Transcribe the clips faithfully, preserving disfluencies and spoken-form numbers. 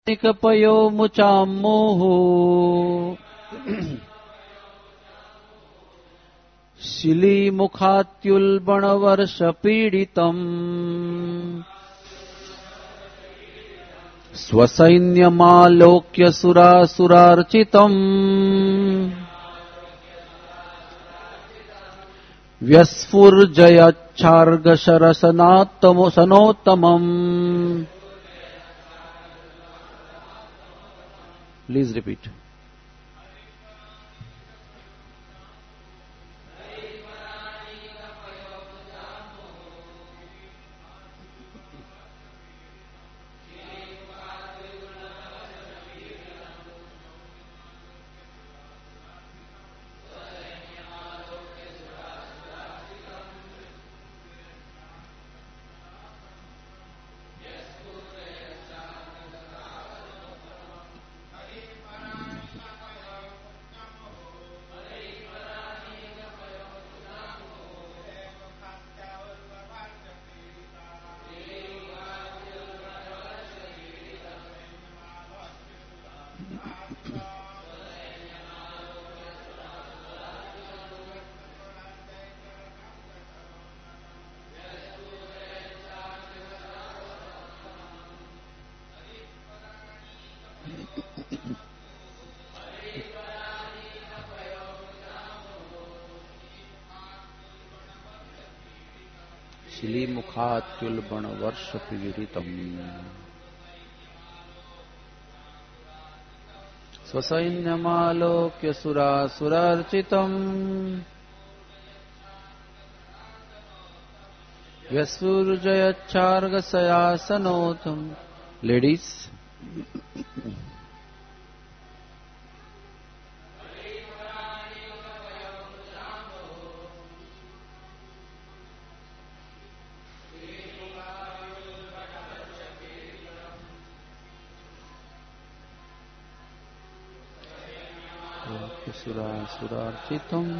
निकपयो मुचामोहो शिलीमुखात्युल्बणवर्षपीडितम् स्वसैन्यमालोक्य सुरासुरार्चितम् व्यस्फुर्जयच्छार्गशरसनात्तमसनोत्तमम्. Please repeat. शिलीमुखात्युल्बणवर्षपीडितम् स्वसैन्यमालोक्य सुरासुरार्चितम् व्यस्फुर्जयच्छार्गशयासनोतम्. Ladies, सुरासुरार्चितम्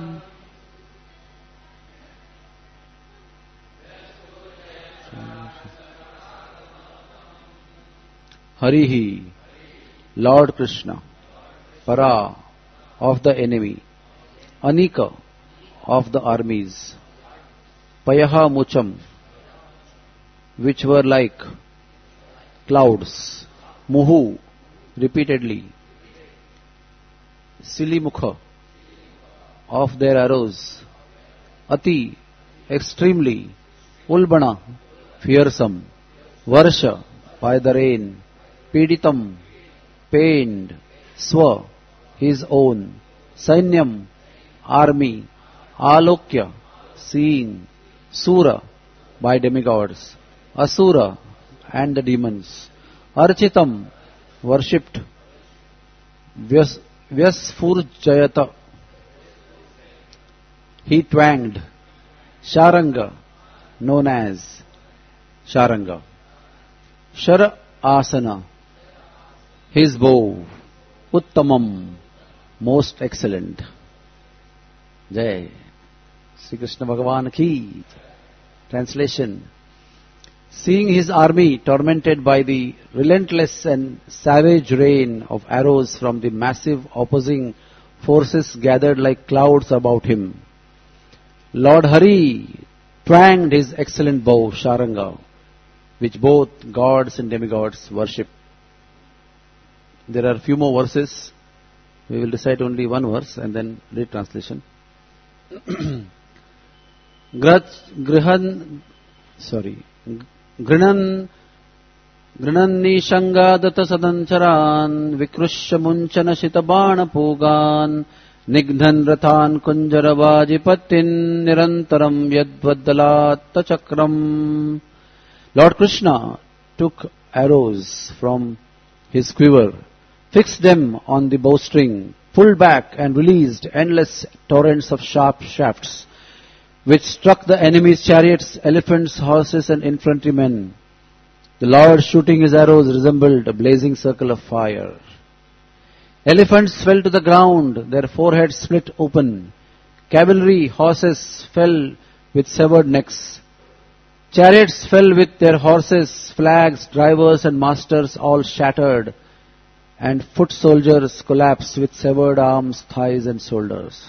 Harihi, Lord Krishna, Para of the enemy, Anika of the armies, Payaha Mucham, which were like clouds, Muhu, repeatedly, Silimukha, of their arrows, Ati, extremely, Ulbana, fearsome, Varsha, by the rain, Piditam, pained, Swa, his own, Sainyam, army, Alokya, seeing, Sura, by demigods, Asura, and the demons, Architam, worshipped, Vyas, Vyasfurjayata, he twanged, Sharanga, known as Sharanga, Shara Asana, his bow, Uttamam, most excellent. Jai. Sri Krishna Bhagavan ki. Translation. Seeing his army tormented by the relentless and savage rain of arrows from the massive opposing forces gathered like clouds about him, Lord Hari twanged his excellent bow, Sharanga, which both gods and demigods worship. There are few more verses. We will recite only one verse and then read translation. Grihan, sorry. Grinan, Grinannishangadata sadancharan, Vikrushya munchana shitabana pugan, Nigdhan rathan kunjaravajipatin, Nirantaram yadvadalatta chakram. Lord Krishna took arrows from his quiver, fixed them on the bowstring, pulled back and released endless torrents of sharp shafts, which struck the enemy's chariots, elephants, horses and infantrymen. The Lord shooting his arrows resembled a blazing circle of fire. Elephants fell to the ground, their foreheads split open. Cavalry, horses fell with severed necks. Chariots fell with their horses, flags, drivers and masters all shattered and foot soldiers collapse with severed arms, thighs and shoulders.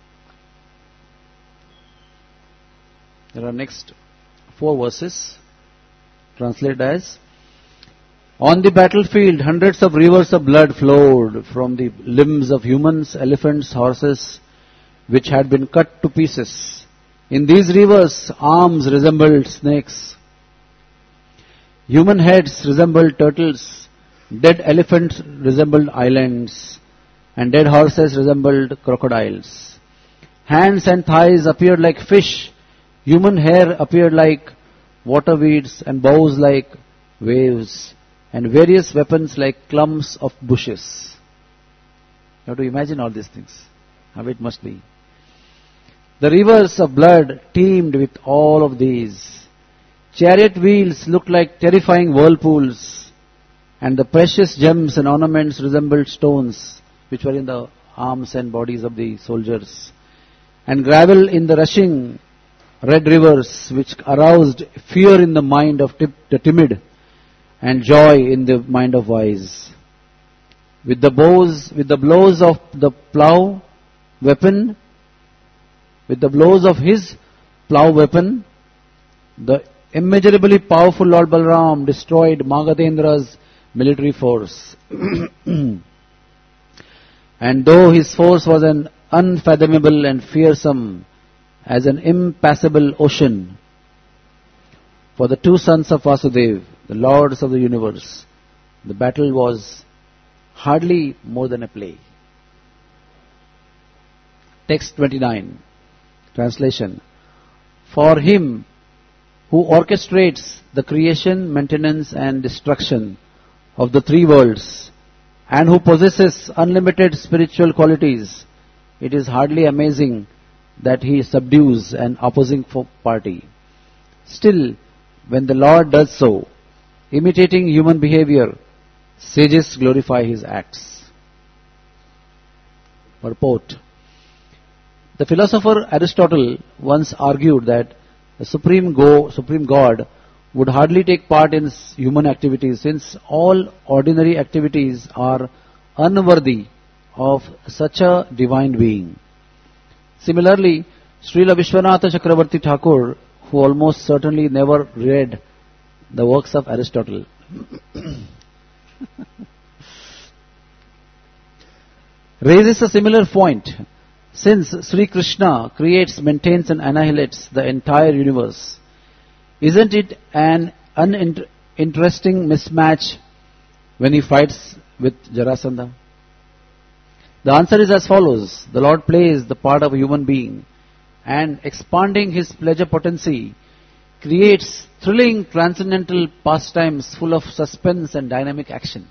There are next four verses translated as, on the battlefield, hundreds of rivers of blood flowed from the limbs of humans, elephants, horses, which had been cut to pieces. In these rivers, arms resembled snakes. Human heads resembled turtles. Dead elephants resembled islands. And dead horses resembled crocodiles. Hands and thighs appeared like fish. Human hair appeared like water weeds, and bows like waves, and various weapons like clumps of bushes. You have to imagine all these things, how it must be. The rivers of blood teemed with all of these. Chariot wheels looked like terrifying whirlpools, and the precious gems and ornaments resembled stones which were in the arms and bodies of the soldiers. And gravel in the rushing red rivers which aroused fear in the mind of the timid and joy in the mind of wise. With the bows, with the blows of the plough weapon, with the blows of his plough weapon, the immeasurably powerful Lord Balaram destroyed Magadendra's military force. And though his force was an unfathomable and fearsome as an impassable ocean, for the two sons of Vasudev, the lords of the universe, the battle was hardly more than a play. Text twenty-nine, translation. For him who orchestrates the creation, maintenance and destruction of the three worlds, and who possesses unlimited spiritual qualities, it is hardly amazing that he subdues an opposing party. Still, when the Lord does so, imitating human behavior, sages glorify his acts. Purport. The philosopher Aristotle once argued that the Supreme, Go, Supreme God would hardly take part in human activities, since all ordinary activities are unworthy of such a divine being. Similarly, Srila Vishwanatha Chakravarti Thakur, who almost certainly never read the works of Aristotle, raises a similar point. Since Sri Krishna creates, maintains and annihilates the entire universe, isn't it an uninteresting mismatch when he fights with Jarasandha? The answer is as follows. The Lord plays the part of a human being, and expanding his pleasure potency, creates thrilling transcendental pastimes full of suspense and dynamic action.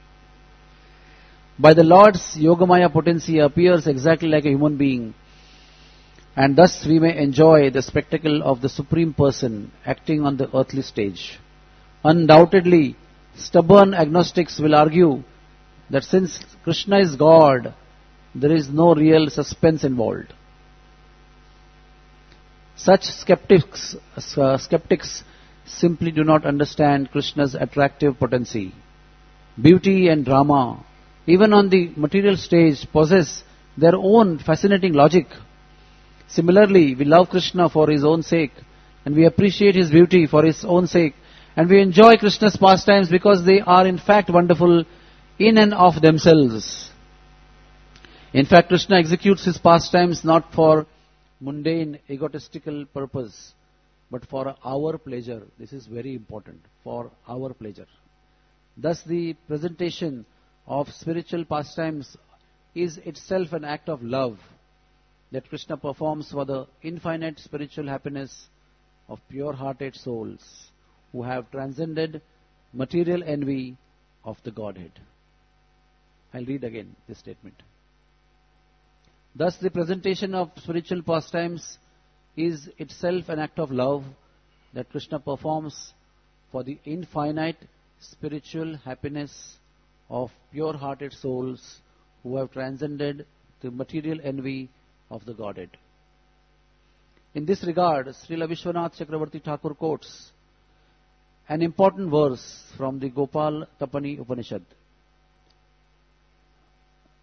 By the Lord's Yogamaya potency appears exactly like a human being, and thus we may enjoy the spectacle of the Supreme Person acting on the earthly stage. Undoubtedly, stubborn agnostics will argue that since Krishna is God, there is no real suspense involved. Such skeptics, uh, skeptics simply do not understand Krishna's attractive potency. Beauty and drama, even on the material stage, possess their own fascinating logic. Similarly, we love Krishna for his own sake, and we appreciate his beauty for his own sake, and we enjoy Krishna's pastimes because they are in fact wonderful in and of themselves. In fact, Krishna executes his pastimes not for mundane, egotistical purpose, but for our pleasure. This is very important, for our pleasure. Thus, the presentation of spiritual pastimes is itself an act of love that Krishna performs for the infinite spiritual happiness of pure-hearted souls who have transcended material envy of the Godhead. I'll read again this statement. Thus, the presentation of spiritual pastimes is itself an act of love that Krishna performs for the infinite spiritual happiness of pure-hearted souls who have transcended the material envy of the Godhead. In this regard, Srila Vishwanath Chakravarti Thakur quotes an important verse from the Gopal Tapani Upanishad.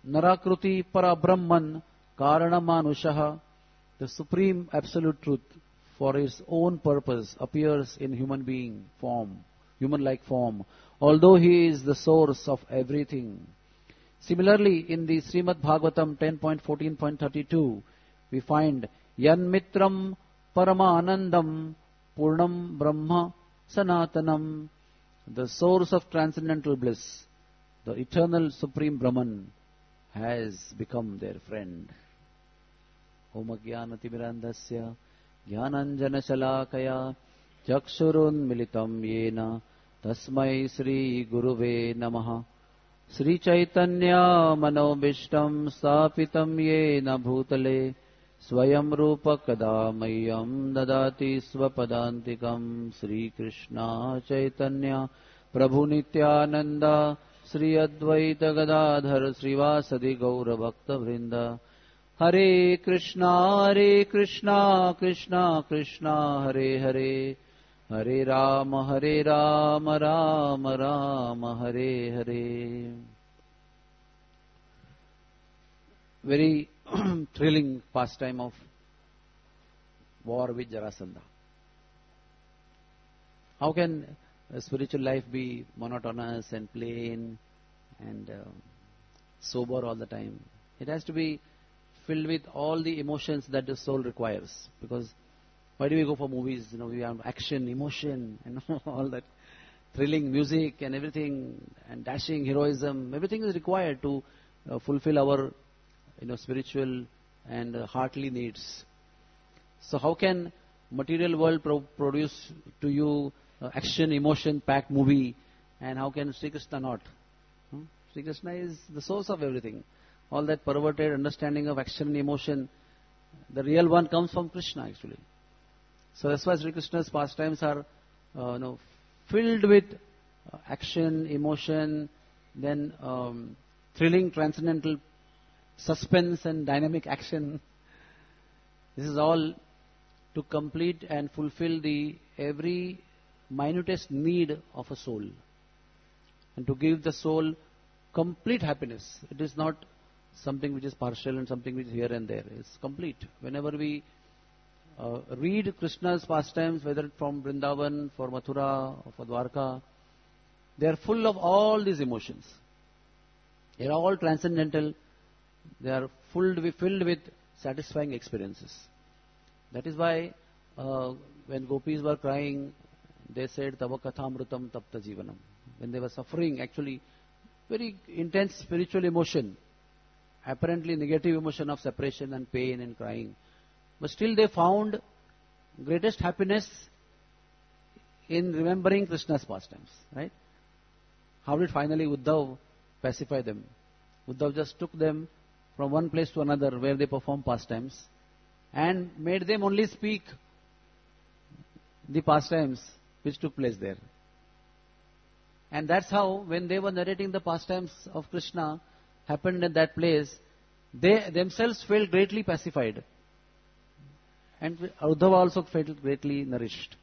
Narakruti para Brahman Karana Manushaha, the supreme absolute truth for its own purpose appears in human being form, human-like form, although he is the source of everything. Similarly, in the Srimad Bhagavatam ten point fourteen point thirty-two, we find Yan Mitram Paramanandam Purnam Brahma Sanatanam, the source of transcendental bliss, the eternal supreme Brahman, has become their friend. Om Jnanatimirandasya Jnananjana Shalakaya Chakshurun Militam Yena Tasmai Sri Guruve Namaha. Sri Chaitanya Manobishtam Stapitam Yena Bhutale Swayam Rupa Kadamayam Dadati Swapadantikam. Sri Krishna Chaitanya Prabhu Nityananda Sri Advaita Gadadhar Srivasadi Gaura Bhakta Vrinda. Hare Krishna, Hare Krishna, Krishna Krishna, Hare Hare, Hare Rama, Hare Rama, Rama Rama, Hare Hare. Very thrilling pastime of war with Jarasandha. How can a spiritual life be monotonous and plain and uh, sober all the time? It has to be filled with all the emotions that the soul requires. Because why do we go for movies? You know, we have action, emotion, and all that thrilling music and everything, and dashing heroism. Everything is required to uh, fulfill our, you know, spiritual and uh, heartly needs. So how can material world pro- produce to you uh, action, emotion packed movie, and how can Sri Krishna not? Hmm? Sri Krishna is the source of everything. All that perverted understanding of action and emotion, the real one comes from Krishna actually. So that's why Sri Krishna's pastimes are uh, you know, filled with uh, action, emotion, then um, thrilling, transcendental suspense and dynamic action. This is all to complete and fulfill the every minutest need of a soul, and to give the soul complete happiness. It is not something which is partial and something which is here and there. It's complete. Whenever we uh, read Krishna's pastimes, whether from Vrindavan, for Mathura, or for Dwarka, they are full of all these emotions. They are all transcendental. They are filled with, filled with satisfying experiences. That is why uh, when gopis were crying, they said, Tava kathamrutam tapta jivanam. When they were suffering, actually, very intense spiritual emotion, apparently negative emotion of separation and pain and crying. But still they found greatest happiness in remembering Krishna's pastimes, right? How did finally Uddhav pacify them? Uddhav just took them from one place to another where they performed pastimes and made them only speak the pastimes which took place there. And that's how, when they were narrating the pastimes of Krishna happened at that place, they themselves felt greatly pacified. And Uddhava also felt greatly nourished.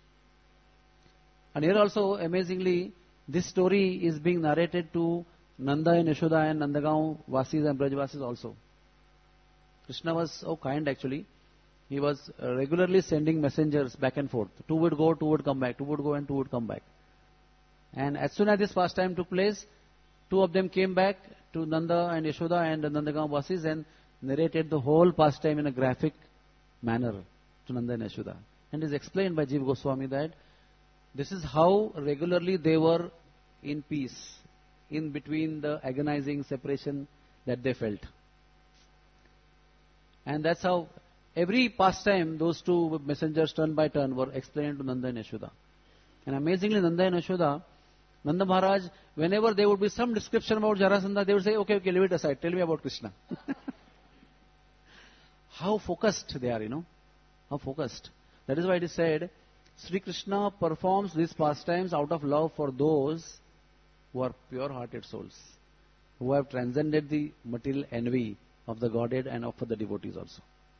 And here also, amazingly, this story is being narrated to Nanda and Yashoda and Nandagaon Vasis and Brajvasis also. Krishna was so kind actually. He was regularly sending messengers back and forth. Two would go, two would come back, two would go and two would come back. And as soon as this pastime took place, two of them came back to Nanda and Yashoda and the Nandagaon Vasis and narrated the whole pastime in a graphic manner to Nanda and Yashoda. And it is explained by Jiva Goswami that this is how regularly they were in peace in between the agonizing separation that they felt. And that's how every pastime those two messengers turn by turn were explained to Nanda and Yashoda. And amazingly, Nanda and Yashoda, Nanda Maharaj, whenever there would be some description about Jarasandha, they would say, okay, okay, leave it aside, tell me about Krishna. How focused they are, you know. How focused. That is why it is said, Sri Krishna performs these pastimes out of love for those who are pure-hearted souls, who have transcended the material envy of the Godhead and of the devotees also.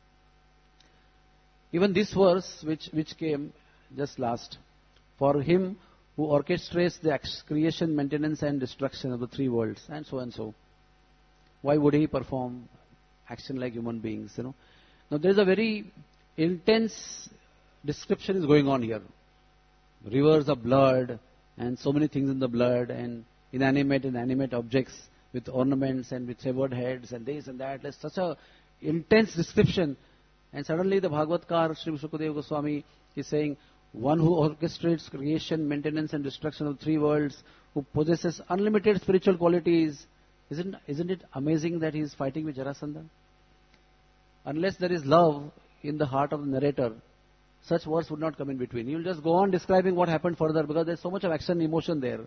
Even this verse, which, which came just last, for him who orchestrates the creation, maintenance and destruction of the three worlds, and so and so. Why would he perform action like human beings, you know? Now there is a very intense description is going on here. Rivers of blood and so many things in the blood and inanimate and animate objects with ornaments and with severed heads and this and that. There's such a intense description. And suddenly the Bhagavatkar, Sri Sukadeva Goswami is saying, one who orchestrates creation, maintenance and destruction of three worlds, who possesses unlimited spiritual qualities. Isn't, isn't it amazing that he is fighting with Jarasandha? Unless there is love in the heart of the narrator, such words would not come in between. He will just go on describing what happened further because there is so much of action and emotion there.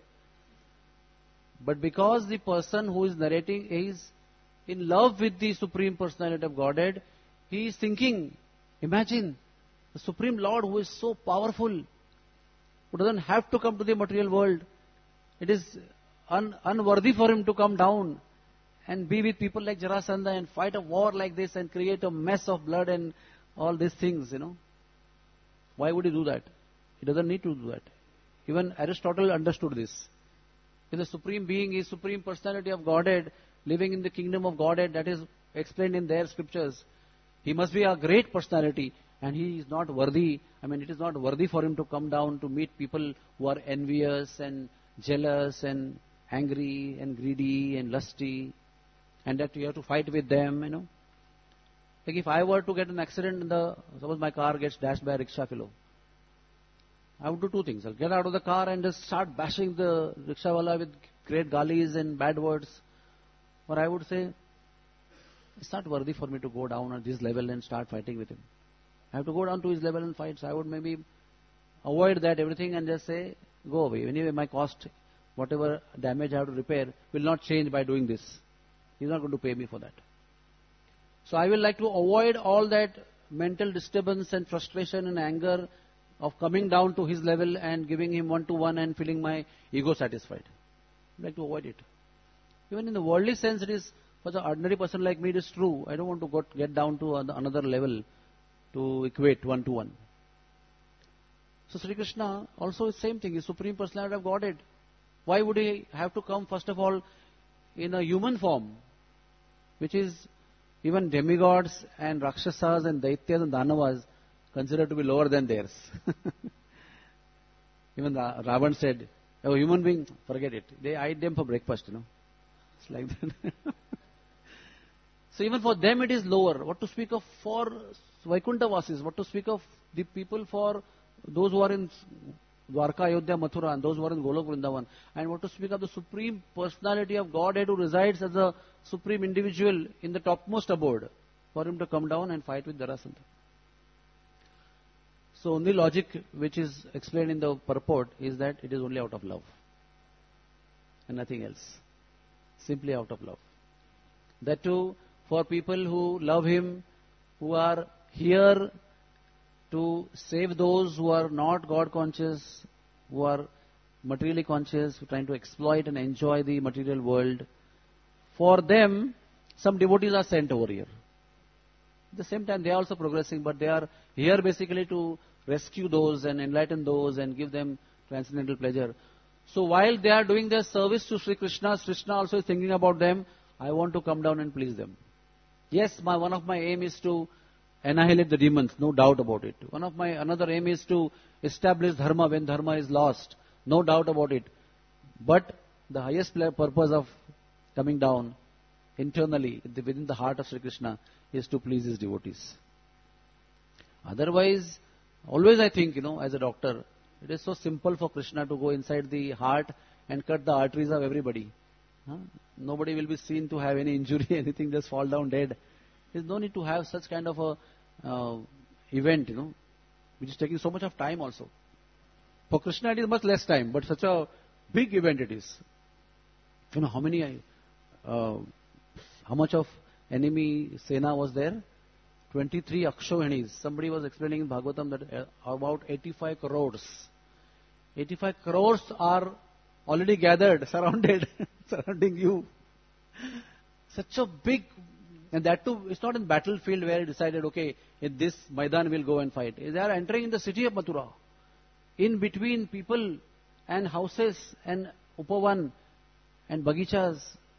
But because the person who is narrating is in love with the Supreme Personality of Godhead, he is thinking, imagine the Supreme Lord who is so powerful, who doesn't have to come to the material world. It is un- unworthy for him to come down and be with people like Jarasandha and fight a war like this and create a mess of blood and all these things, you know. Why would he do that? He doesn't need to do that. Even Aristotle understood this. If the Supreme Being is Supreme Personality of Godhead, living in the kingdom of Godhead, that is explained in their scriptures, he must be a great personality and he is not worthy. I mean, it is not worthy for him to come down to meet people who are envious and jealous and angry and greedy and lusty, and that you have to fight with them, you know. Like if I were to get an accident in the, suppose my car gets dashed by a rickshaw fellow, I would do two things. I'll get out of the car and just start bashing the rickshawala with great galis and bad words. Or I would say, it's not worthy for me to go down at this level and start fighting with him. I have to go down to his level and fight. So I would maybe avoid that everything and just say, go away. Anyway, my cost, whatever damage I have to repair, will not change by doing this. He's not going to pay me for that. So I will like to avoid all that mental disturbance and frustration and anger of coming down to his level and giving him one-to-one and feeling my ego satisfied. I like to avoid it. Even in the worldly sense, it is, for the ordinary person like me, it is true. I don't want to go, get down to another level to equate one-to-one. So Sri Krishna also is same thing, is Supreme Personality of Godhead. Why would he have to come, first of all, in a human form, which is even demigods and Rakshasas and Daityas and Danavas considered to be lower than theirs. Even the Ravan said, a human being, forget it. They eyed them for breakfast, you know. It's like that. So even for them it is lower. What to speak of for Vaikuntha Vasis? What to speak of the people for those who are in Dwarka, Ayodhya, Mathura, and those who are in Golok, Vrindavan? And what to speak of the Supreme Personality of Godhead who resides as a Supreme Individual in the topmost abode, for him to come down and fight with Jarasandha? So only logic which is explained in the purport is that it is only out of love and nothing else. Simply out of love. That too for people who love him, who are here to save those who are not God conscious, who are materially conscious, who are trying to exploit and enjoy the material world. For them, some devotees are sent over here. At the same time, they are also progressing, but they are here basically to rescue those and enlighten those and give them transcendental pleasure. So while they are doing their service to Sri Krishna, Krishna also is thinking about them. I want to come down and please them. Yes, my one of my aim is to annihilate the demons, no doubt about it. One of my another aim is to establish dharma when dharma is lost, no doubt about it. But the highest purpose of coming down internally within the heart of Sri Krishna is to please his devotees. Otherwise, always I think, you know, as a doctor, it is so simple for Krishna to go inside the heart and cut the arteries of everybody. Huh? Nobody will be seen to have any injury, anything, just fall down dead. There is no need to have such kind of a uh, event, you know, which is taking so much of time also. For Krishna it is much less time, but such a big event it is. You know how many, uh, how much of enemy Sena was there? twenty-three Akshovanis. Somebody was explaining in Bhagavatam that uh, about eighty-five crores. eighty-five crores are already gathered, surrounded, surrounding you. Such a big, and that too, it's not in battlefield where he decided, okay, in this Maidan we'll go and fight. They are entering in the city of Mathura. In between people and houses and Upavan and Bagichas,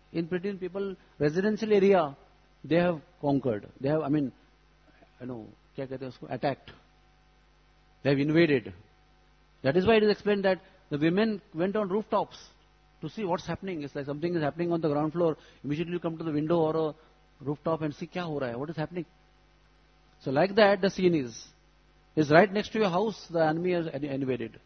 in between people, residential area, they have conquered. They have, I mean, you know, क्या कहते हैं उसको, attacked. They have invaded. That is why it is explained that the women went on rooftops to see what's happening. It's like something is happening on the ground floor. Immediately you come to the window or a rooftop and see क्या हो रहा है, what is happening. So like that, the scene is. Is right next to your house, the enemy has invaded.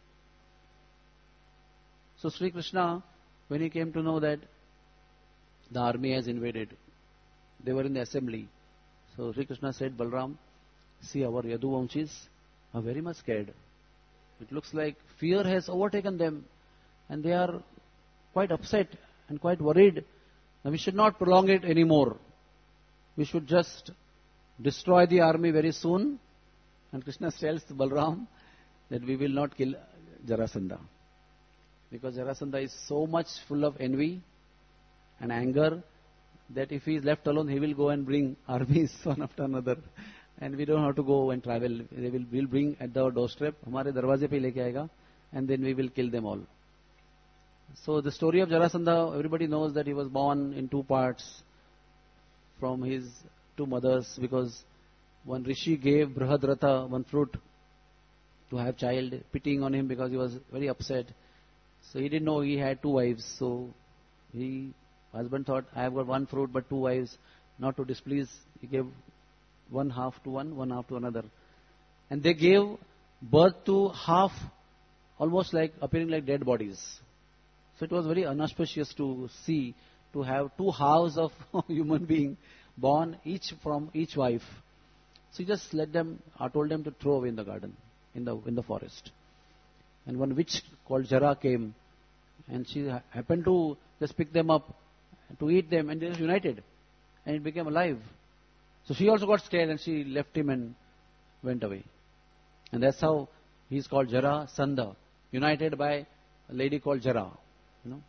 So Sri Krishna, when he came to know that the army has invaded, they were in the assembly. So Sri Krishna said, Balram, see our Yaduvamshis are very much scared. It looks like fear has overtaken them and they are quite upset and quite worried. Now we should not prolong it anymore. We should just destroy the army very soon. And Krishna tells Balram that we will not kill Jarasandha. Because Jarasandha is so much full of envy and anger that if he is left alone, he will go and bring armies one after another. And we don't have to go and travel. They will we'll bring at our doorstep. हमारे दरवाजे पे लेके आएगा. And then we will kill them all. So the story of Jarasandha, everybody knows that he was born in two parts from his two mothers, because one Rishi gave Brihadrata one fruit to have child, pitying on him because he was very upset. So he didn't know he had two wives. So he, husband thought, I have got one fruit but two wives, not to displease. He gave one half to one, one half to another. And they gave birth to half, almost like appearing like dead bodies. So it was very inauspicious to see, to have two halves of human being born, each from each wife. So he just let them, I told them to throw away in the garden, in the in the forest. And one witch called Jara came, and she happened to just pick them up, to eat them, and they just united, and it became alive. So she also got scared, and she left him and went away. And that's how he is called Jara Sandha, united by a lady called Jara, you know.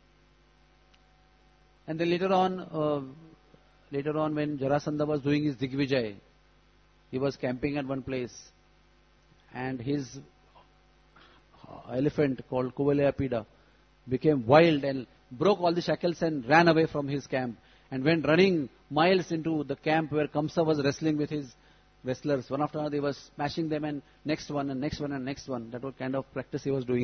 And then later on, uh, later on when Jarasandha was doing his Digvijay, he was camping at one place, and his elephant called Kuvalayapida became wild and broke all the shackles and ran away from his camp and went running miles into the camp where Kamsa was wrestling with his wrestlers. One after another, he was smashing them, and next one and next one and next one. That was kind of practice he was doing.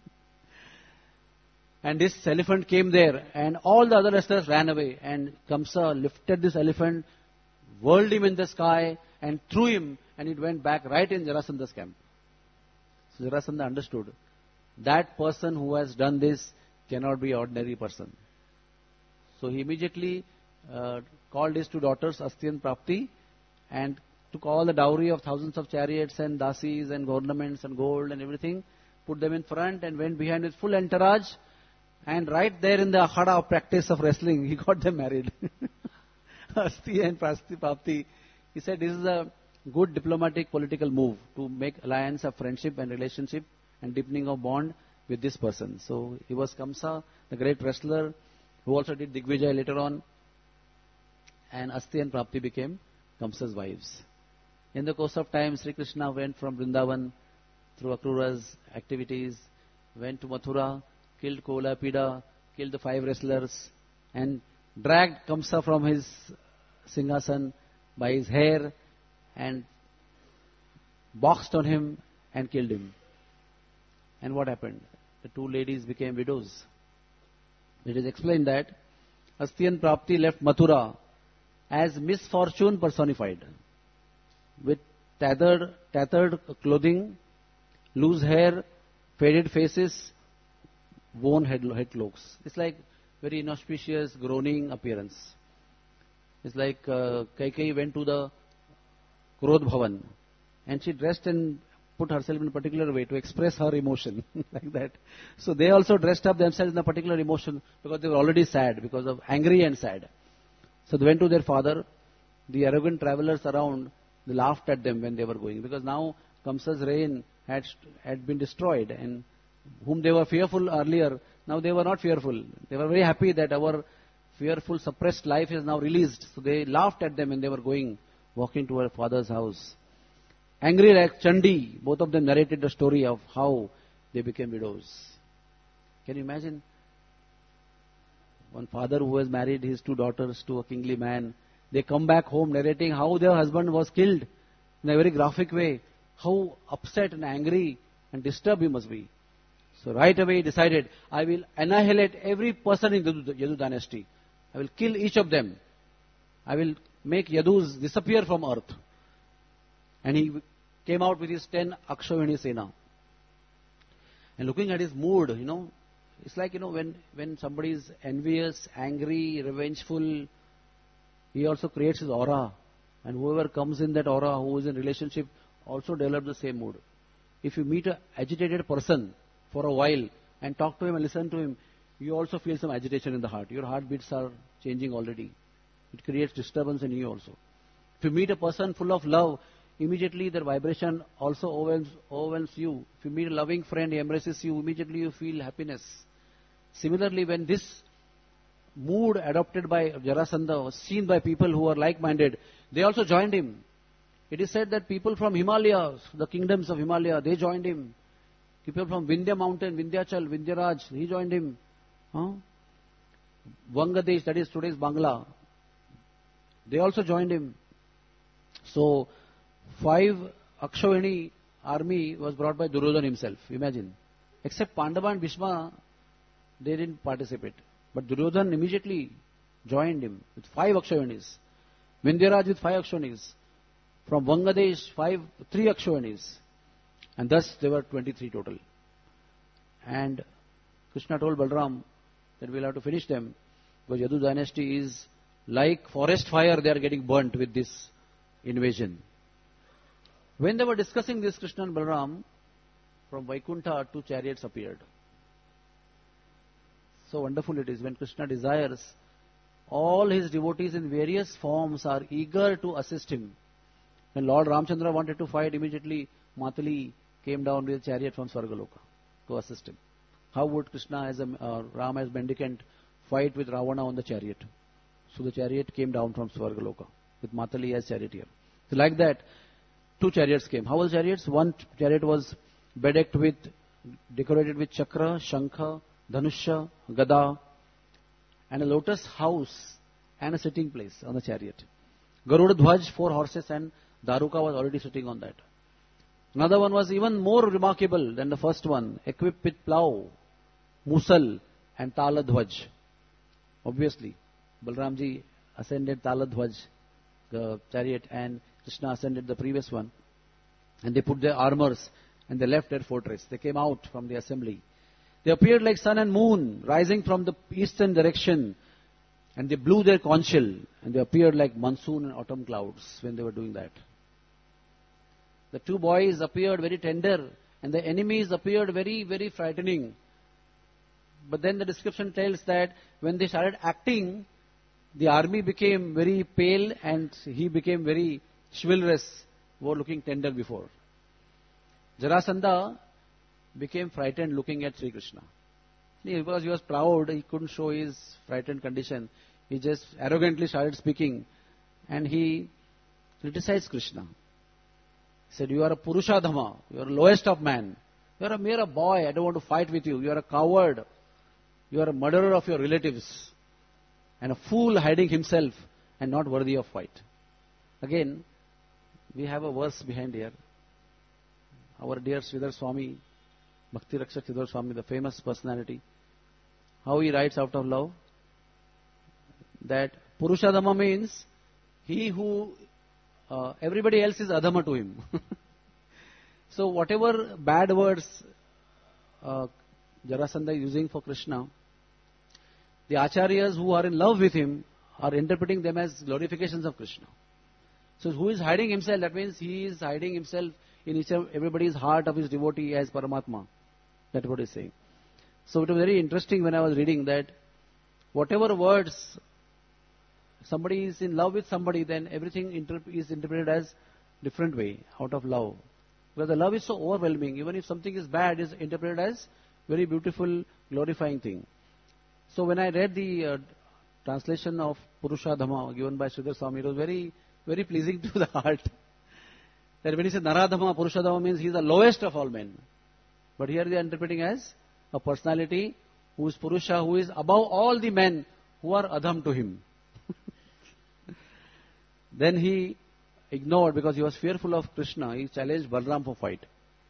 And this elephant came there, and all the other wrestlers ran away, and Kamsa lifted this elephant, whirled him in the sky, and threw him, and it went back right in Jarasandha's camp. So Jarasandha understood, that person who has done this cannot be an ordinary person. So he immediately uh, called his two daughters, Asti and Prapti, and took all the dowry of thousands of chariots and dasis and ornaments and gold and everything, put them in front and went behind with full entourage. And right there in the akhada of practice of wrestling, he got them married. Asti and Prapti. He said this is a good diplomatic political move to make alliance of friendship and relationship and deepening of bond with this person. So he was Kamsa, the great wrestler, who also did Digvijay later on. And Asti and Prapti became Kamsa's wives. In the course of time, Sri Krishna went from Vrindavan through Akrura's activities, went to Mathura, killed Kuvalayapida, killed the five wrestlers, and dragged Kamsa from his Singhasan by his hair and boxed on him and killed him. And what happened? The two ladies became widows. It is explained that Asti and Prapti left Mathura as misfortune personified, with tattered, tattered clothing, loose hair, faded faces, worn head, head cloaks. It's like very inauspicious, groaning appearance. It's like uh, Kaikeyi went to the Krodh Bhavan, and she dressed and put herself in a particular way to express her emotion, like that. So they also dressed up themselves in a particular emotion because they were already sad, because of angry and sad. So they went to their father. The arrogant travelers around, they laughed at them when they were going, because now Kamsa's reign had had been destroyed, and whom they were fearful earlier, now they were not fearful. They were very happy that our fearful, suppressed life is now released. So they laughed at them when they were going, walking to her father's house. Angry like Chandi, both of them narrated the story of how they became widows. Can you imagine? one father who has married his two daughters to a kingly man. They come back home narrating how their husband was killed in a very graphic way. How upset and angry and disturbed he must be. So right away he decided, I will annihilate every person in the Yadu dynasty. I will kill each of them. I will make Yadus disappear from earth. And he came out with his ten Akshavani Sena. And looking at his mood, you know, it's like, you know, when, when somebody is envious, angry, revengeful, he also creates his aura. And whoever comes in that aura, who is in relationship, also develops the same mood. If you meet an agitated person for a while and talk to him and listen to him, you also feel some agitation in the heart. Your heartbeats are changing already. It creates disturbance in you also. If you meet a person full of love, immediately their vibration also overwhelms, overwhelms you. If you meet a loving friend, he embraces you, immediately you feel happiness. Similarly, when this mood adopted by Jarasandha was seen by people who are like-minded, they also joined him. It is said that people from Himalayas, the kingdoms of Himalaya, they joined him. People from Vindhya mountain, Vindhyachal, Vindhyaraj, he joined him. Huh? Vangadesh, that is today's Bangla, they also joined him. So, five Akshavani army was brought by Duryodhana himself, imagine. Except Pandava and Bhishma, they didn't participate. But Duryodhana immediately joined him with five Akshavanis. Vindhyaraj with five Akshavanis. From Vangadesh, five, three Akshavanis. And thus there were twenty-three total. And Krishna told Balram that we'll have to finish them, because Yadu dynasty is like forest fire, they are getting burnt with this invasion. When they were discussing this, Krishna and Balram, from Vaikuntha two chariots appeared. So wonderful it is when Krishna desires, all his devotees in various forms are eager to assist him. When Lord Ramchandra wanted to fight, immediately Matali came down with a chariot from Swargaloka to assist him. How would Krishna as a uh, Ram as mendicant fight with Ravana on the chariot? So the chariot came down from Swargaloka with Matali as charioteer. So like that, two chariots came. How was chariots? One chariot was bedecked with, decorated with chakra, shankha, dhanusha, gada, and a lotus house and a sitting place on the chariot. Garuda Dhwaj, four horses, and Daruka was already sitting on that. Another one was even more remarkable than the first one, equipped with plough, musal, and Tala Dhwaj. Obviously, Balramji ascended Tala Dhwaj, the chariot, and Krishna ascended the previous one. And they put their armors and they left their fortress. They came out from the assembly. They appeared like sun and moon, rising from the eastern direction. And they blew their conch shell, and they appeared like monsoon and autumn clouds when they were doing that. The two boys appeared very tender, and the enemies appeared very, very frightening. But then the description tells that when they started acting, the army became very pale and he became very chivalrous, were looking tender before. Jarasandha became frightened looking at Sri Krishna. Because he was proud, he couldn't show his frightened condition. He just arrogantly started speaking, and he criticized Krishna. He said, you are a Purushadhama, you are the lowest of man. You are a mere boy, I don't want to fight with you. You are a coward. You are a murderer of your relatives. And a fool hiding himself and not worthy of fight. Again, we have a verse behind here. Our dear Sridhar Swami, Bhakti Rakshak Sridhar Swami, the famous personality, how he writes out of love, that Purushadhama means he who, uh, everybody else is Adhama to him. So whatever bad words uh, Jarasandha is using for Krishna, the acharyas who are in love with him are interpreting them as glorifications of Krishna. So who is hiding himself? That means he is hiding himself in each of everybody's heart of his devotee as Paramatma. That's what he's saying. So it was very interesting when I was reading that whatever words somebody is in love with somebody, then everything inter- is interpreted as different way out of love. Because the love is so overwhelming. Even if something is bad, it is interpreted as very beautiful, glorifying thing. So when I read the uh, translation of Purushadhama given by Sridhar Swami, it was very, very pleasing to the heart. That when he said Naradhama, Purushadhama means he is the lowest of all men. But here they are interpreting as a personality who is Purusha, who is above all the men who are adham to him. Then he ignored because he was fearful of Krishna. He challenged Balram for fight.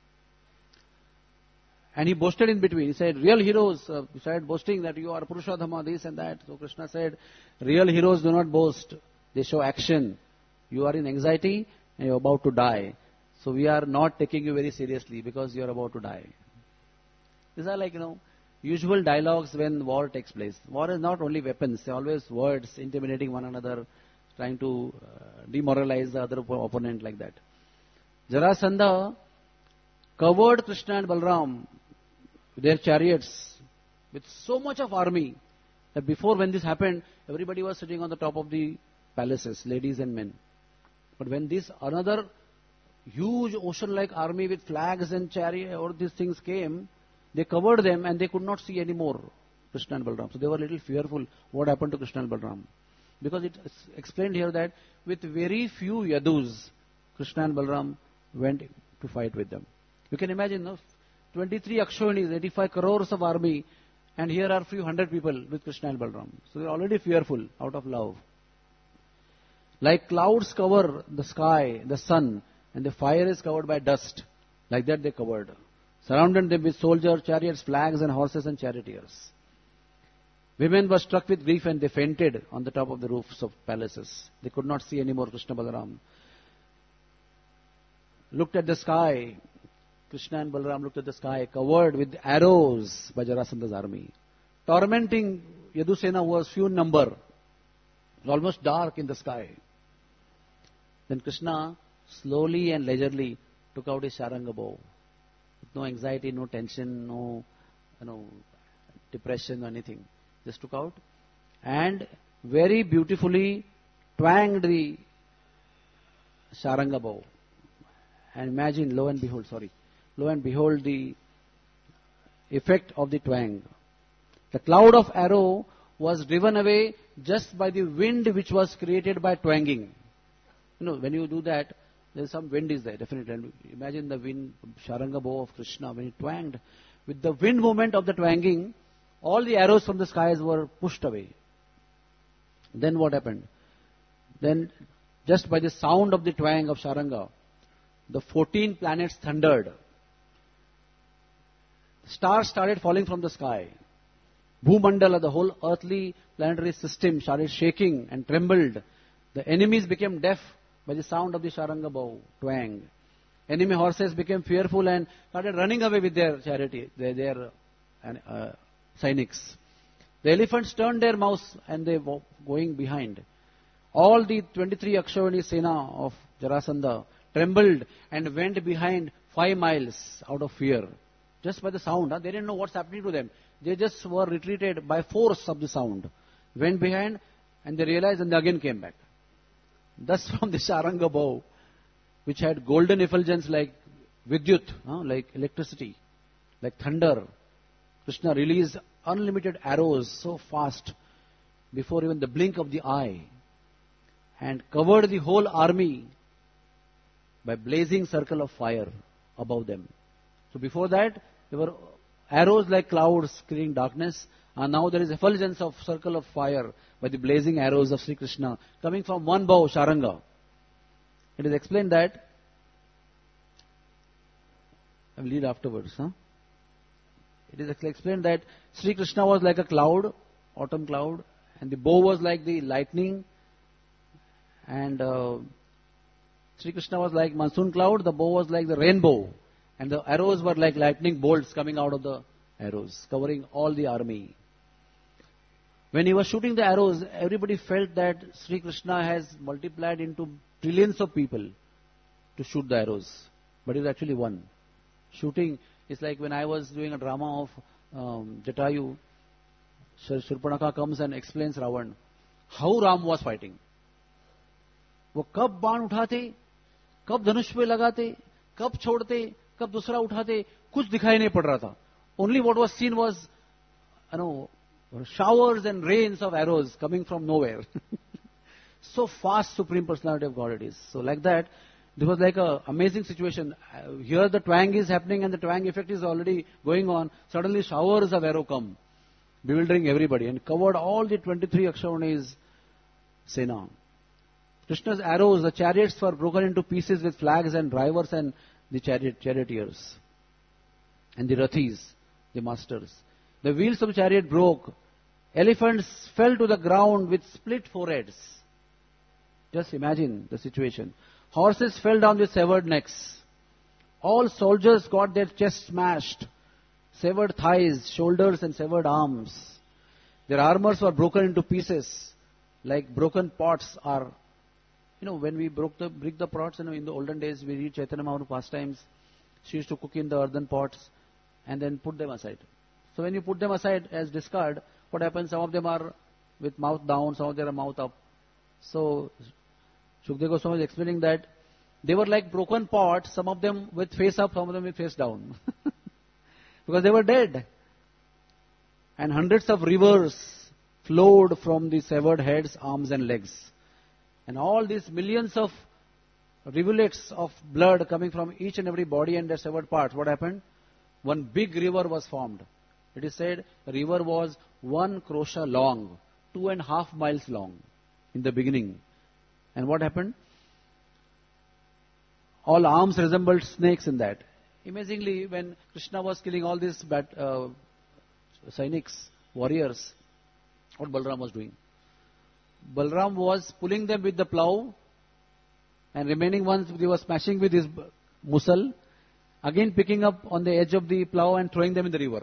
And he boasted in between. He said, real heroes, uh, he started boasting that you are Purushadhama, this and that. So Krishna said, real heroes do not boast. They show action. You are in anxiety and you are about to die. So we are not taking you very seriously because you are about to die. These are like, you know, usual dialogues when war takes place. War is not only weapons. They are always words, intimidating one another, trying to uh, demoralize the other opponent like that. Jarasandha covered Krishna and Balram, their chariots, with so much of army that before when this happened, everybody was sitting on the top of the palaces, ladies and men. But when this another huge ocean-like army with flags and chariot, all these things came, they covered them and they could not see anymore Krishna and Balram. So they were a little fearful what happened to Krishna and Balram. Because it is explained here that with very few Yadus, Krishna and Balram went to fight with them. You can imagine, no? twenty-three Akshohinis, eighty-five crores of army, and here are few hundred people with Krishna and Balram. So they are already fearful out of love. Like clouds cover the sky, the sun, and the fire is covered by dust. Like that they covered. Surrounded them with soldiers, chariots, flags, and horses and charioteers. Women were struck with grief and they fainted on the top of the roofs of palaces. They could not see any more Krishna Balaram. Looked at the sky. Krishna and Balaram looked at the sky, covered with arrows by Jarasandha's army. Tormenting Yadusena, who was few in number. It was almost dark in the sky. Then Krishna slowly and leisurely took out his Sharanga bow. With no anxiety, no tension, no, you know, depression or anything. Just took out and very beautifully twanged the Sharanga bow. And imagine, lo and behold, sorry, lo and behold the effect of the twang. The cloud of arrow was driven away just by the wind which was created by twanging. You know, when you do that, there is some wind is there, definitely. And imagine the wind, Sharanga bow of Krishna, when he twanged. With the wind movement of the twanging, all the arrows from the skies were pushed away. Then what happened? Then, just by the sound of the twang of Sharanga, the fourteen planets thundered. Stars started falling from the sky. Bhumandala, the whole earthly planetary system, started shaking and trembled. The enemies became deaf by the sound of the Sharanga bow twang. Enemy horses became fearful and started running away with their charity, their, their uh, Sainiks. The elephants turned their mouths and they were going behind. All the twenty-three Akshavani Sena of Jarasandha trembled and went behind five miles out of fear. Just by the sound, huh? They didn't know what's happening to them. They just were retreated by force of the sound. Went behind and they realized and they again came back. Thus from the Sharanga bow, which had golden effulgence like Vidyut, huh? Like electricity, like thunder, Krishna released unlimited arrows so fast before even the blink of the eye and covered the whole army by blazing circle of fire above them. So before that, there were arrows like clouds creating darkness, and now there is effulgence of circle of fire by the blazing arrows of Sri Krishna coming from one bow, Sharanga. It is explained that, I will read afterwards, huh? It is explained that Sri Krishna was like a cloud, autumn cloud, and the bow was like the lightning, and uh, Sri Krishna was like monsoon cloud, the bow was like the rainbow, and the arrows were like lightning bolts coming out of the arrows, covering all the army. When he was shooting the arrows, everybody felt that Sri Krishna has multiplied into trillions of people to shoot the arrows, but it is actually one. Shooting is like when I was doing a drama of um, Jatayu, Shurpanakha comes and explains Ravan how Ram was fighting. वो कब बाण उठाते, कब धनुष पे लगाते, कब छोड़ते, कब दूसरा उठाते, कुछ दिखाई नहीं पड़ रहा था. Only what was seen was, you know, showers and rains of arrows coming from nowhere. So fast, Supreme Personality of God it is. So like that, this was like an amazing situation. Here the twang is happening and the twang effect is already going on. Suddenly showers of arrow come. bewildering everybody, and covered all the twenty-three Akshauhinis Sena. Krishna's arrows, the chariots were broken into pieces with flags and drivers and the chariot, charioteers. And the rathis, the masters. The wheels of the chariot broke. Elephants fell to the ground with split foreheads. Just imagine the situation. Horses fell down with severed necks. All soldiers got their chests smashed. Severed thighs, shoulders and severed arms. Their armors were broken into pieces like broken pots are. You know, when we broke the, break the pots, you know, in the olden days, we read Chaitanya Mahaprabhu pastimes. She used to cook in the earthen pots and then put them aside. So when you put them aside as discard, what happens? Some of them are with mouth down, some of them are mouth up. So Shukdev Goswami is explaining that they were like broken pots, some of them with face up, some of them with face down. Because they were dead. And hundreds of rivers flowed from the severed heads, arms and legs. And all these millions of rivulets of blood coming from each and every body and their severed parts, what happened? One big river was formed. It is said the river was one krosha long, two and a half miles long in the beginning. And what happened? All arms resembled snakes in that. Amazingly, when Krishna was killing all these bat, uh, Sainiks, warriors, what Balram was doing? Balram was pulling them with the plow, and remaining ones he was smashing with his musal, again picking up on the edge of the plow and throwing them in the river.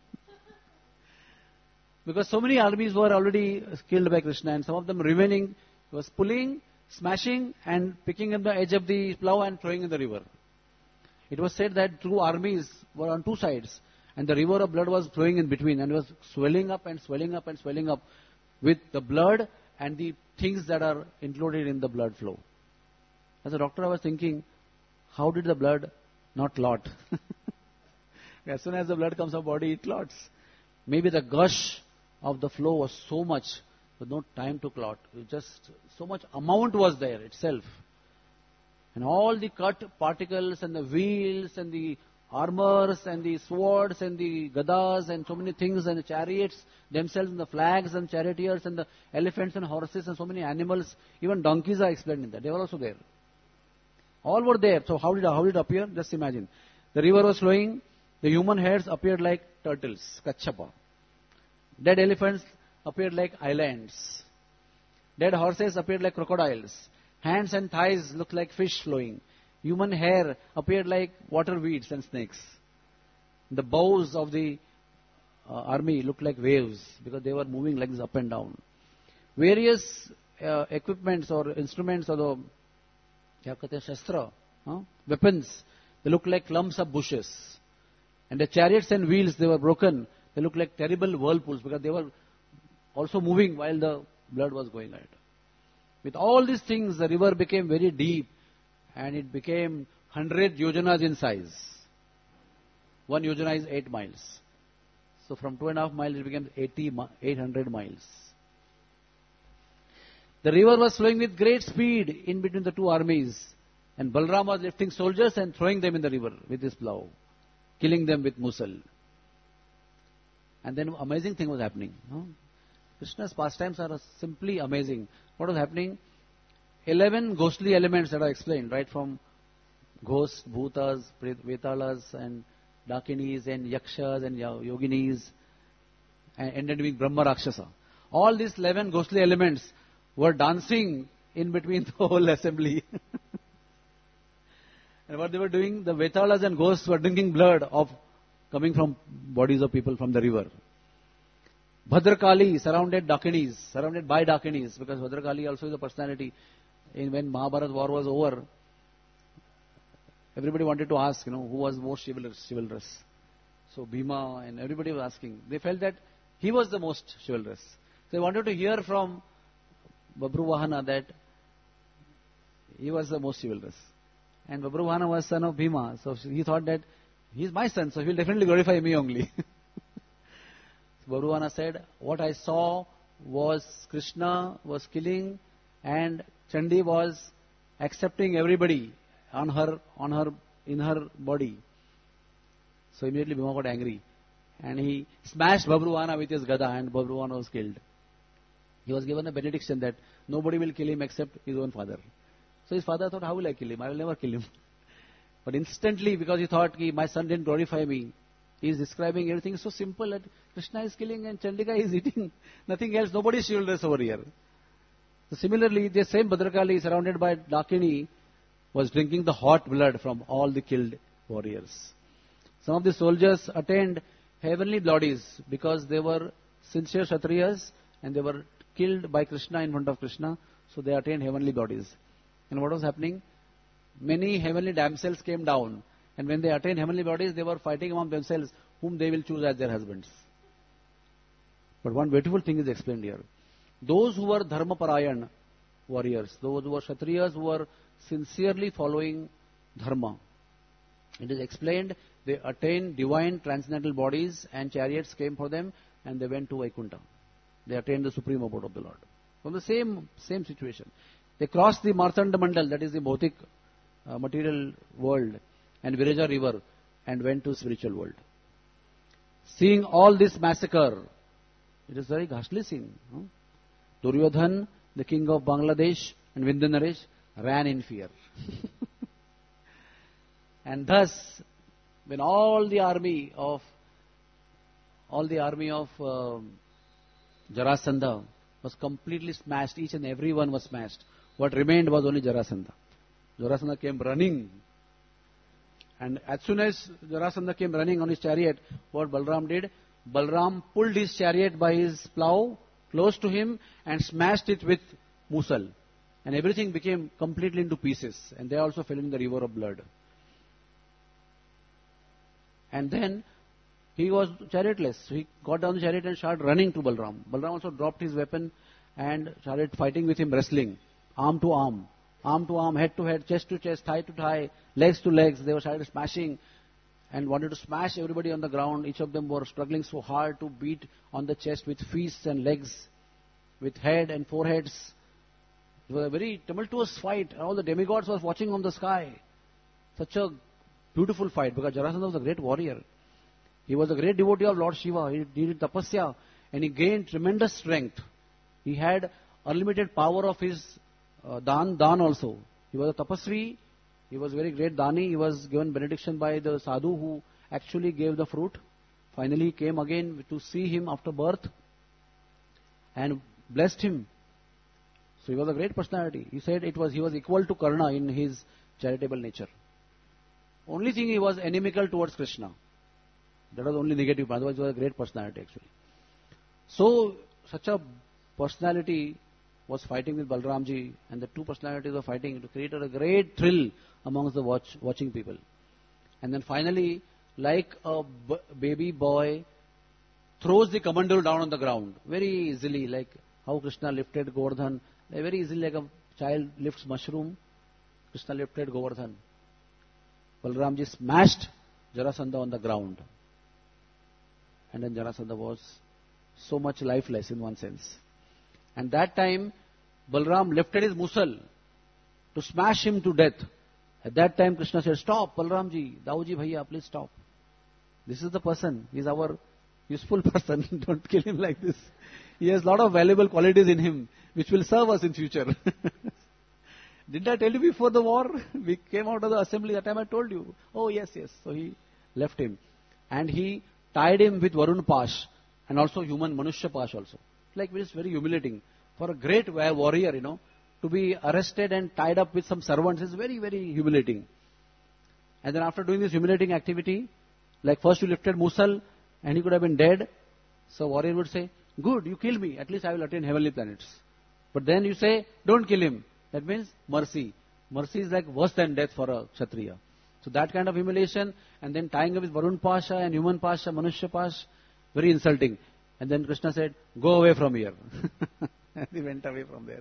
Because so many armies were already killed by Krishna, and some of them remaining, he was pulling, smashing and picking up the edge of the plow and throwing in the river. It was said that two armies were on two sides, and the river of blood was flowing in between, and it was swelling up and swelling up and swelling up with the blood and the things that are included in the blood flow. As a doctor, I was thinking, how did the blood not clot? As soon as the blood comes out of the body, it clots. Maybe the gush of the flow was so much, with no time to clot. It just so much amount was there itself. And all the cut particles and the wheels and the armors and the swords and the gadas and so many things and the chariots themselves and the flags and charioteers and the elephants and horses and so many animals, even donkeys are explained in that. They were also there. All were there. So how did, how did it appear? Just imagine. The river was flowing. The human heads appeared like turtles, kachapa. Dead elephants appeared like islands. Dead horses appeared like crocodiles. Hands and thighs looked like fish flowing. Human hair appeared like water weeds and snakes. The bows of the uh, army looked like waves because they were moving like this up and down. Various uh, equipments or instruments or the shastra, huh? weapons, they looked like clumps of bushes. And the chariots and wheels, they were broken. They looked like terrible whirlpools because they were also moving while the blood was going out. With all these things, the river became very deep and it became one hundred yojanas in size. One yojana is eight miles. So from two and a half miles, it became eighty, eight hundred miles. The river was flowing with great speed in between the two armies. And Balram was lifting soldiers and throwing them in the river with his plow, killing them with musal. And then amazing thing was happening. No? Krishna's pastimes are simply amazing. What was happening? Eleven ghostly elements that are explained, right from ghosts, bhutas, vetalas, and dakinis, and yakshas, and yoginis, and ended with Brahma Rakshasa. All these eleven ghostly elements were dancing in between the whole assembly. And what they were doing, the vetalas and ghosts were drinking blood of coming from bodies of people from the river. Bhadrakali surrounded Dakinis, surrounded by Dakinis, because Bhadrakali also is a personality. In when Mahabharata war was over, everybody wanted to ask, you know, who was most chivalrous. chivalrous. So Bhima and everybody was asking. They felt that he was the most chivalrous. So they wanted to hear from Babru that he was the most chivalrous. And Babru was son of Bhima. So he thought that he is my son, so he will definitely glorify me only. So Babru said, what I saw was Krishna was killing and Chandi was accepting everybody on her, on her, in her body. So immediately Bhima got angry. And he smashed Babhruvana with his gada, and Babhruvana was killed. He was given a benediction that nobody will kill him except his own father. So his father thought, how will I kill him? I will never kill him. But instantly, because he thought, my son didn't glorify me, he is describing everything so simple that Krishna is killing and Chandika is eating. Nothing else. Nobody is chivalrous over here. So similarly, the same Bhadrakali, surrounded by Dakini, was drinking the hot blood from all the killed warriors. Some of the soldiers attained heavenly bodies because they were sincere Kshatriyas and they were killed by Krishna in front of Krishna, so they attained heavenly bodies. And what was happening? Many heavenly damsels came down, and when they attained heavenly bodies, they were fighting among themselves whom they will choose as their husbands. But one beautiful thing is explained here. Those who were Dharma-parayan warriors, those who were Kshatriyas who were sincerely following Dharma, it is explained they attained divine transcendental bodies and chariots came for them and they went to Vaikuntha. They attained the supreme abode of the Lord. From the same same situation. They crossed the Martanda Mandal, that is the Bhautik uh, material world, and Viraja river and went to spiritual world. Seeing all this massacre, it is very ghastly scene. Huh? Duryodhan, the king of Bangladesh, and Vindhya-Naresh ran in fear. And thus, when all the army of all the army of uh, Jarasandha was completely smashed, each and every one was smashed, what remained was only Jarasandha. Jarasandha came running. And as soon as Jarasandha came running on his chariot, what Balram did? Balram pulled his chariot by his plough close to him and smashed it with Musal. And everything became completely into pieces. And they also fell in the river of blood. And then he was chariotless. He got down the chariot and started running to Balram. Balram also dropped his weapon and started fighting with him, wrestling, arm to arm. Arm to arm, head to head, chest to chest, thigh to thigh, legs to legs. They were started smashing and wanted to smash everybody on the ground. Each of them were struggling so hard to beat on the chest with fists and legs, with head and foreheads. It was a very tumultuous fight. All the demigods were watching from the sky. Such a beautiful fight, because Jarasandha was a great warrior. He was a great devotee of Lord Shiva. He did tapasya and he gained tremendous strength. He had unlimited power of his uh, dan, dan also. He was a tapasvi. He was very great dani. He was given benediction by the sadhu who actually gave the fruit. Finally he came again to see him after birth and blessed him. So he was a great personality. He said it was he was equal to Karna in his charitable nature. Only thing, he was inimical towards Krishna. That was only negative, otherwise he was a great personality actually. So, such a personality was fighting with Balramji, and the two personalities were fighting to create a great thrill amongst the watch, watching people. And then finally, like a b- baby boy throws the Kamandalu down on the ground, very easily, like how Krishna lifted Govardhan, very easily like a child lifts mushroom, Krishna lifted Govardhan. Balramji smashed Jarasandha on the ground. And then Jarasandha was so much lifeless in one sense. And that time, Balram lifted his musal to smash him to death. At that time, Krishna said, stop, Balramji, Dauji Bhaiya, please stop. This is the person. He is our useful person. Don't kill him like this. He has a lot of valuable qualities in him, which will serve us in future. Did I tell you before the war? We came out of the assembly, that time I told you. Oh yes, yes. So he left him. And he tied him with Varun Pash and also human Manushya Pash also. Like it is very humiliating. For a great warrior, you know, to be arrested and tied up with some servants is very, very humiliating. And then after doing this humiliating activity, like first you lifted Musal and he could have been dead. So warrior would say, good, you kill me, at least I will attain heavenly planets. But then you say, don't kill him. That means mercy. Mercy is like worse than death for a Kshatriya. So that kind of humiliation, and then tying up with Varun Pasha and human Pasha, Manushya Pasha, very insulting. And then Krishna said, go away from here. And he went away from there.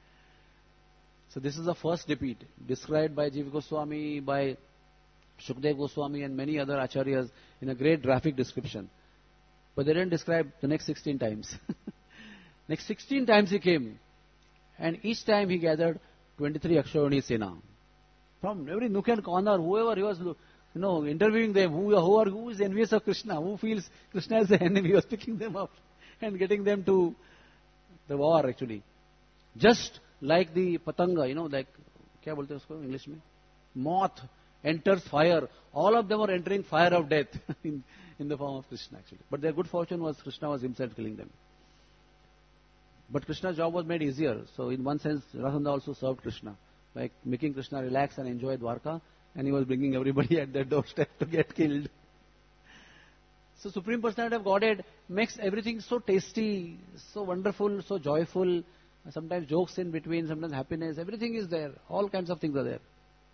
So this is the first defeat, described by Jiva Goswami, by Shukdev Goswami and many other acharyas in a great graphic description. But they didn't describe the next sixteen times. Next sixteen times he came. And each time he gathered twenty-three Akshayani Sena. From every nook and corner, whoever he was you know, interviewing them, who, who are who is envious of Krishna, who feels Krishna is the enemy, he was picking them up and getting them to the war actually. Just like the patanga, you know, like, kya bolte usko English mein? Moth enters fire. All of them are entering fire of death in, in the form of Krishna actually. But their good fortune was Krishna was himself killing them. But Krishna's job was made easier. So in one sense, Rasanda also served Krishna by making Krishna relax and enjoy Dwarka, and he was bringing everybody at their doorstep to get killed. So Supreme Personality of Godhead makes everything so tasty, so wonderful, so joyful. Sometimes jokes in between, sometimes happiness. Everything is there. All kinds of things are there.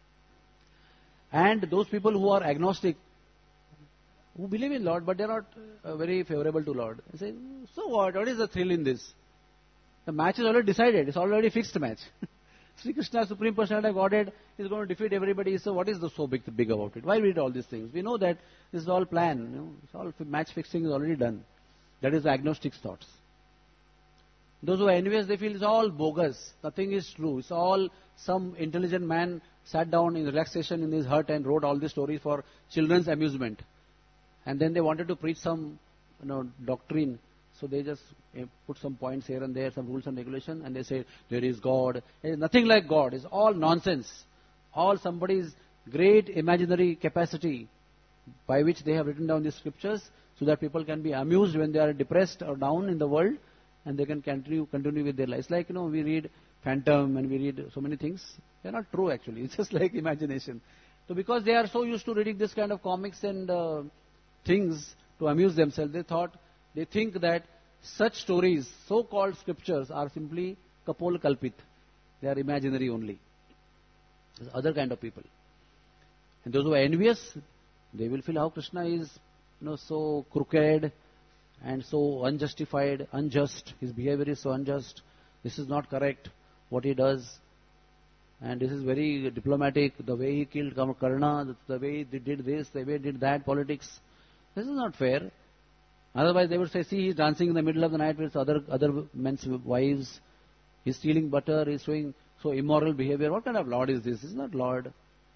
And those people who are agnostic, who believe in Lord, but they are not uh, very favorable to Lord. They say, so what? What is the thrill in this? The match is already decided. It's already fixed match. Sri Krishna, Supreme Personality of Godhead, is going to defeat everybody. So what is the so big, big about it? Why read all these things? We know that this is all plan. You know, it's all match fixing is already done. That is the agnostic's thoughts. Those who are envious, they feel it's all bogus. Nothing is true. It's all some intelligent man sat down in relaxation in his hut and wrote all these stories for children's amusement. And then they wanted to preach some, you know, doctrine. So they just uh, put some points here and there, some rules and regulation, and they say, there is God. There is nothing like God. It's all nonsense. All somebody's great imaginary capacity by which they have written down these scriptures so that people can be amused when they are depressed or down in the world, and they can continue continue with their lives. Like, you know, we read Phantom and we read so many things. They're not true actually. It's just like imagination. So because they are so used to reading this kind of comics and uh, things to amuse themselves, they thought, they think that such stories, so-called scriptures, are simply kapol kalpit. They are imaginary only. There's other kind of people. And those who are envious, they will feel how Krishna is, you know, so crooked and so unjustified, unjust. His behavior is so unjust. This is not correct, what he does. And this is very diplomatic, the way he killed Karna, the way he did this, the way he did that, politics. This is not fair. Otherwise they would say, see, he's dancing in the middle of the night with other other men's wives. He's stealing butter, he's showing so immoral behavior. What kind of Lord is this? This is not Lord.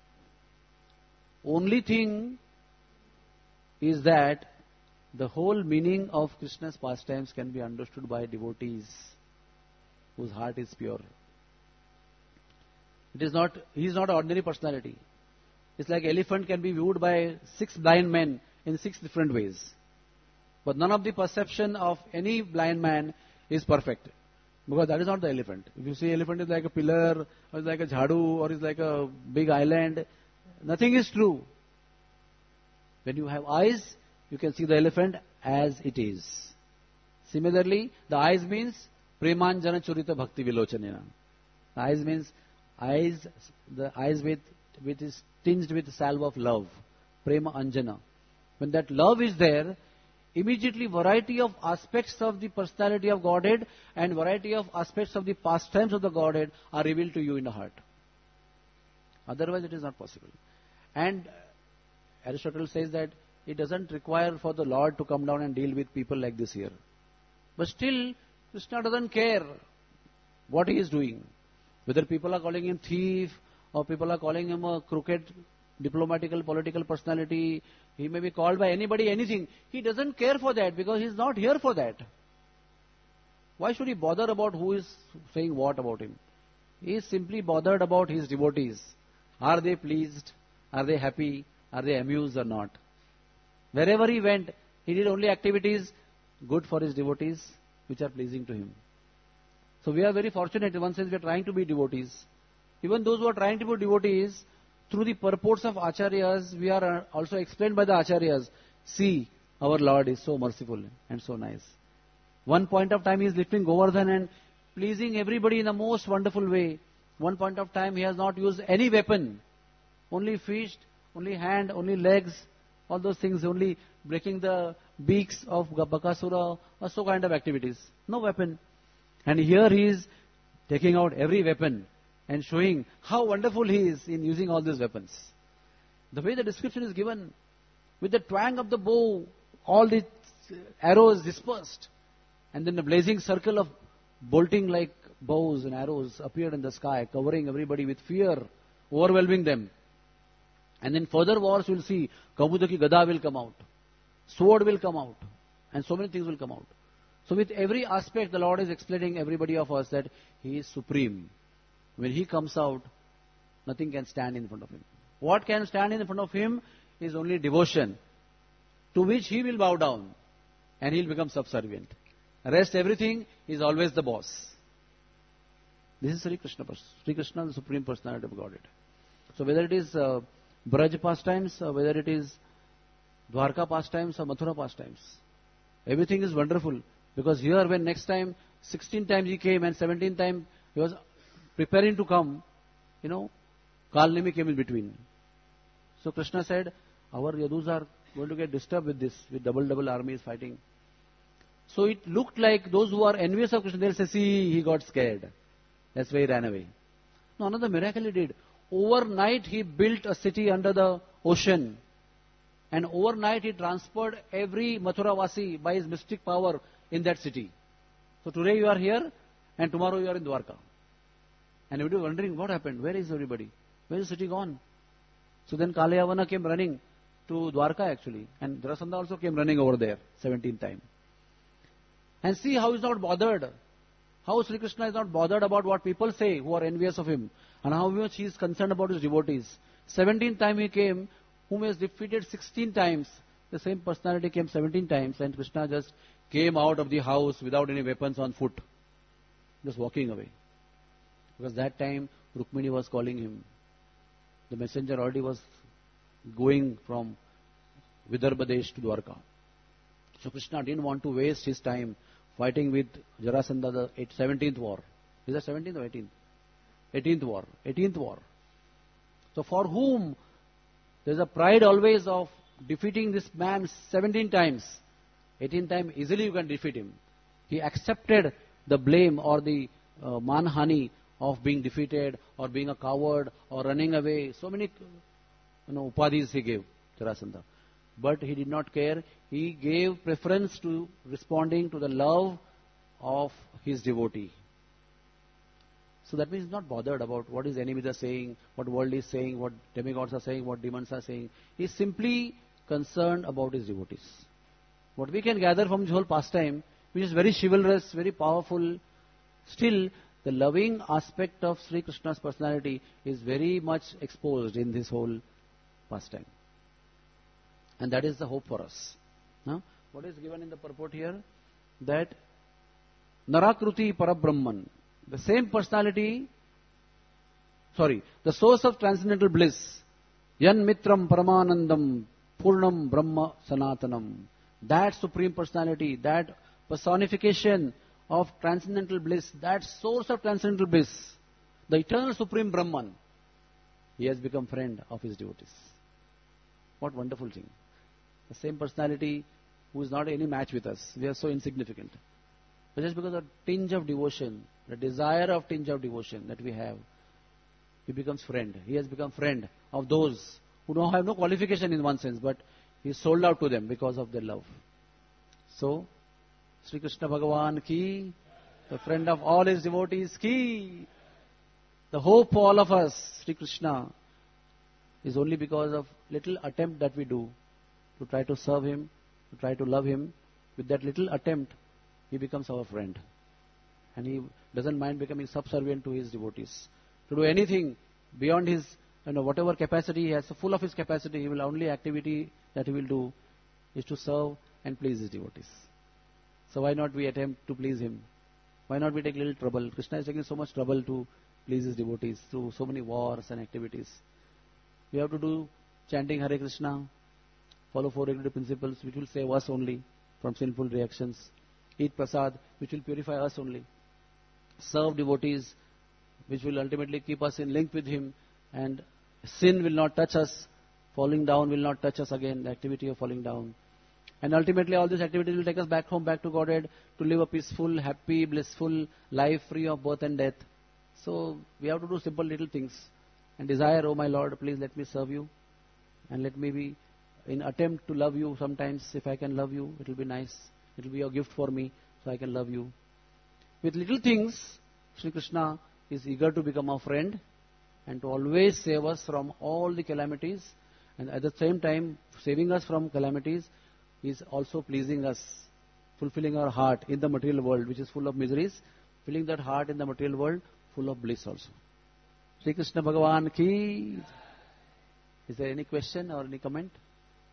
Only thing is that the whole meaning of Krishna's pastimes can be understood by devotees whose heart is pure. It is not, he is not an ordinary personality. It's like elephant can be viewed by six blind men in six different ways. But none of the perception of any blind man is perfect. Because that is not the elephant. If you see elephant is like a pillar, or is like a jhadu, or is like a big island, nothing is true. When you have eyes, you can see the elephant as it is. Similarly, the eyes means premanjana churita bhakti vilochanena. The eyes means eyes, the eyes with, with is tinged with salve of love. Prema anjana. When that love is there, immediately variety of aspects of the personality of Godhead and variety of aspects of the pastimes of the Godhead are revealed to you in the heart. Otherwise it is not possible. And Aristotle says that it doesn't require for the Lord to come down and deal with people like this here. But still, Krishna doesn't care what he is doing. Whether people are calling him thief or people are calling him a crooked diplomatical, political personality, he may be called by anybody, anything. He doesn't care for that because he is not here for that. Why should he bother about who is saying what about him? He is simply bothered about his devotees. Are they pleased? Are they happy? Are they amused or not? Wherever he went, he did only activities good for his devotees, which are pleasing to him. So we are very fortunate. In one sense, we are trying to be devotees. Even those who are trying to be devotees, through the purports of Acharyas, we are also explained by the Acharyas. See, our Lord is so merciful and so nice. One point of time he is lifting Govardhan and pleasing everybody in the most wonderful way. One point of time he has not used any weapon. Only feet, only hand, only legs, all those things, only breaking the beaks of Bakasura, or so kind of activities. No weapon. And here he is taking out every weapon and showing how wonderful he is in using all these weapons. The way the description is given, with the twang of the bow, all the arrows dispersed, and then the blazing circle of bolting like bows and arrows appeared in the sky, covering everybody with fear, overwhelming them. And in further wars, you will see Kaumudaki Gada will come out, sword will come out, and so many things will come out. So with every aspect, the Lord is explaining everybody of us that He is supreme. When He comes out, nothing can stand in front of Him. What can stand in front of Him is only devotion, to which He will bow down, and He will become subservient. Rest everything, He is always the boss. This is Sri Krishna, Sri Krishna, the Supreme Personality of Godhead. So whether it is uh, Braj pastimes, or whether it is Dwarka pastimes or Mathura pastimes, everything is wonderful. Because here when next time, sixteen times He came and seventeen times He was preparing to come, you know, Kalnemi came in between. So Krishna said, our Yadus are going to get disturbed with this, with double double armies fighting. So it looked like those who are envious of Krishna, they'll say, see, he got scared. That's why he ran away. No, another miracle he did. Overnight he built a city under the ocean. And overnight he transferred every Mathuravasi by his mystic power in that city. So today you are here and tomorrow you are in Dwarka. And you will be wondering, what happened? Where is everybody? Where is the city gone? So then Kalayavana came running to Dwarka actually. And Jarasandha also came running over there, seventeenth time. And see how he is not bothered. How Sri Krishna is not bothered about what people say who are envious of him. And how much he is concerned about his devotees. seventeenth time he came, whom he has defeated sixteen times. The same personality came seventeen times. And Krishna just came out of the house without any weapons on foot. Just walking away. Because that time Rukmini was calling him. The messenger already was going from Vidarbha Desh to Dwarka. So Krishna didn't want to waste his time fighting with Jarasandha, the seventeenth war. Is that seventeenth or eighteenth? eighteenth war. eighteenth war. So for whom there is a pride always of defeating this man seventeen times. eighteenth time easily you can defeat him. He accepted the blame or the uh, manhani of being defeated or being a coward or running away. So many you know, upadhis he gave Jarasandha. But he did not care. He gave preference to responding to the love of his devotee. So that means he's not bothered about what his enemies are saying, what world is saying, what demigods are saying, what demons are saying. He's simply concerned about his devotees. What we can gather from this whole pastime, which is very chivalrous, very powerful, still the loving aspect of Sri Krishna's personality is very much exposed in this whole pastime. And that is the hope for us. Now, what is given in the purport here? That Narakruti Parabrahman, the same personality, sorry, the source of transcendental bliss, Yan Mitram Paramanandam Purnam Brahma Sanatanam, that supreme personality, that personification of transcendental bliss, that source of transcendental bliss, the eternal supreme Brahman, he has become friend of his devotees. What wonderful thing. The same personality who is not any match with us. We are so insignificant. But just because of tinge of devotion, the desire of tinge of devotion that we have, he becomes friend. He has become friend of those who don't have no qualification in one sense, but he is sold out to them because of their love. So, Sri Krishna Bhagavan ki, the friend of all his devotees ki, the hope for all of us, Sri Krishna, is only because of little attempt that we do to try to serve him, to try to love him. With that little attempt, he becomes our friend. And he doesn't mind becoming subservient to his devotees. To do anything beyond his, you know, whatever capacity he has, so full of his capacity, he will only activity that he will do is to serve and please his devotees. So why not we attempt to please him? Why not we take little trouble? Krishna is taking so much trouble to please his devotees through so many wars and activities. We have to do chanting Hare Krishna, follow four regulative principles which will save us only from sinful reactions, eat prasad which will purify us only, serve devotees which will ultimately keep us in link with him, and sin will not touch us, falling down will not touch us again, the activity of falling down. And ultimately all these activities will take us back home, back to Godhead, to live a peaceful, happy, blissful life free of birth and death. So we have to do simple little things and desire, oh my Lord, please let me serve you and let me be in attempt to love you sometimes. If I can love you, it will be nice. It will be a gift for me, so I can love you. With little things, Sri Krishna is eager to become our friend and to always save us from all the calamities, And at the same time, saving us from calamities is also pleasing us, fulfilling our heart in the material world, which is full of miseries, filling that heart in the material world full of bliss also. Sri Krishna Bhagavan ki. Is there any question or any comment?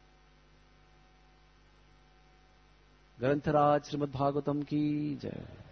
Grantharaj Srimad Bhagavatam ki jai.